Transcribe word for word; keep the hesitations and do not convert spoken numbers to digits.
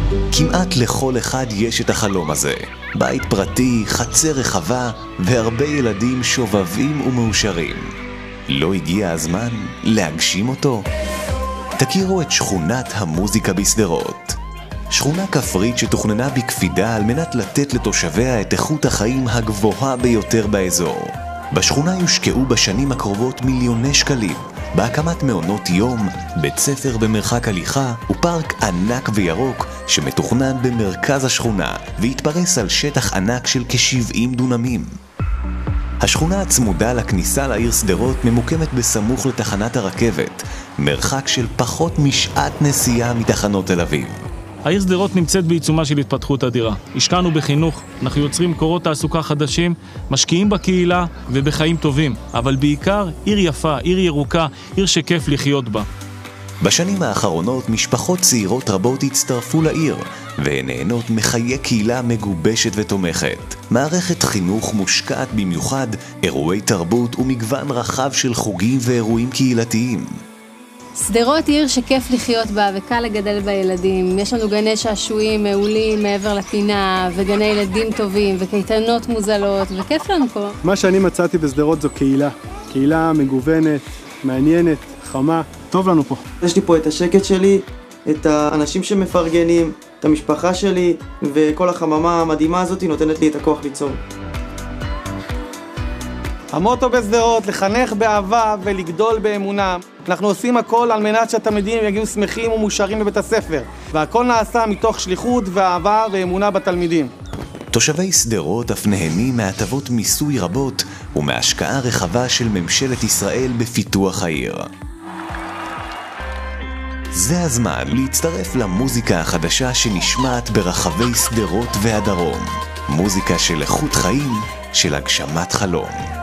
כמעט לכל אחד יש את החלום הזה. בית פרטי, חצר רחבה, והרבה ילדים שובבים ומאושרים. לא הגיע הזמן להגשים אותו? תכירו את שכונת המוזיקה בשדרות. שכונה כפרית שתוכננה בקפידה על מנת לתת לתושביה את איכות החיים הגבוהה ביותר באזור. בשכונה יושקעו בשנים הקרובות מיליוני שקלים, בהקמת מעונות יום, בית ספר במרחק הליכה ופארק ענק וירוק שמתוכנן במרכז השכונה והתפרס על שטח ענק של כ-שבעים דונמים. השכונה הצמודה לכניסה לעיר שדרות ממוקמת בסמוך לתחנת הרכבת, מרחק של פחות משעת נסיעה מתחנות תל אביב. העיר שדרות נמצאת בעיצומה של התפתחות אדירה. השקענו בחינוך, אנחנו יוצרים קורות תעסוקה חדשים, משקיעים בקהילה ובחיים טובים, אבל בעיקר עיר יפה, עיר ירוקה, עיר שכיף לחיות בה. בשנים האחרונות משפחות צעירות רבות הצטרפו לעיר, והן נהנות מחיי קהילה מגובשת ותומכת. מערכת חינוך מושקעת במיוחד, אירועי תרבות ומגוון רחב של חוגים ואירועים קהילתיים. שדרות עיר שכיף לחיות בה וקל לגדל בילדים. יש לנו גני שעשועים מעולים מעבר לפינה, וגני ילדים טובים, וקייטנות מוזלות, וכיף לנו פה. מה שאני מצאתי בשדרות זו קהילה. קהילה מגוונת, מעניינת, חמה. טוב לנו פה. יש לי פה את השקט שלי, את האנשים שמפרגנים, את המשפחה שלי, וכל החממה המדהימה הזאת נותנת לי את הכוח ליצור. המוטו בשדרות, לחנך באהבה ולגדול באמונה. אנחנו עושים הכל על מנת שהתלמידים יגיעו שמחים ומאושרים בבית הספר, והכל נעשה מתוך שליחות ואהבה ואמונה בתלמידים. תושבי שדרות אף נהנים מהטבות מיסוי רבות ומהשקעה רחבה של ממשלת ישראל בפיתוח העיר. זה הזמן להצטרף למוזיקה החדשה שנשמעת ברחבי שדרות והדרום. מוזיקה של איכות חיים, של הגשמת חלום.